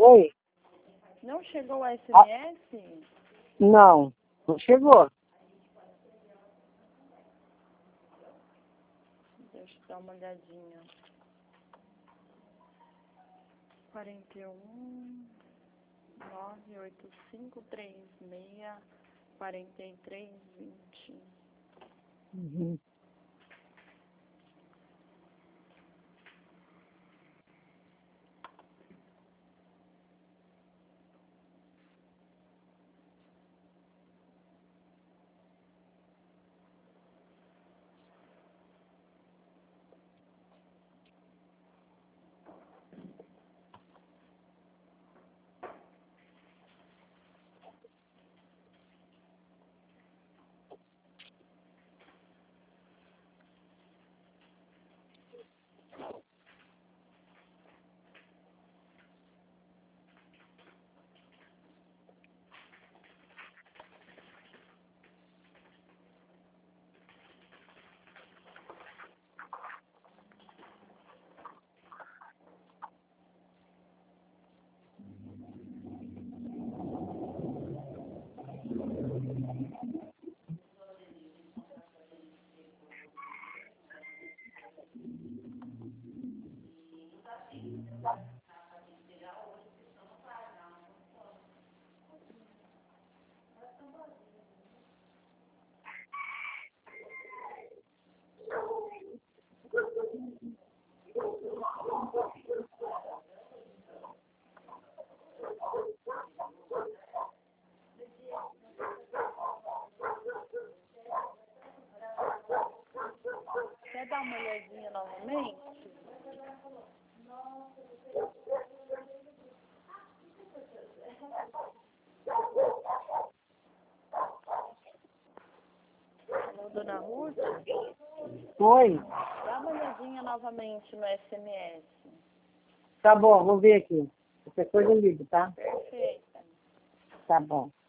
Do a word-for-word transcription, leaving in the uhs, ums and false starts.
Oi? Não chegou o S Ah, M S? não, não chegou. Deixa eu dar uma olhadinha. quarenta e um, nove oito cinco três seis, quarenta e três vinte. Uhum. Quer dar uma olhadinha novamente? Alô, dona Ruth? Oi? Dá uma olhadinha novamente no S M S. Tá bom, vou ver aqui. Qualquer coisa eu ligo, tá? Perfeita. Tá bom.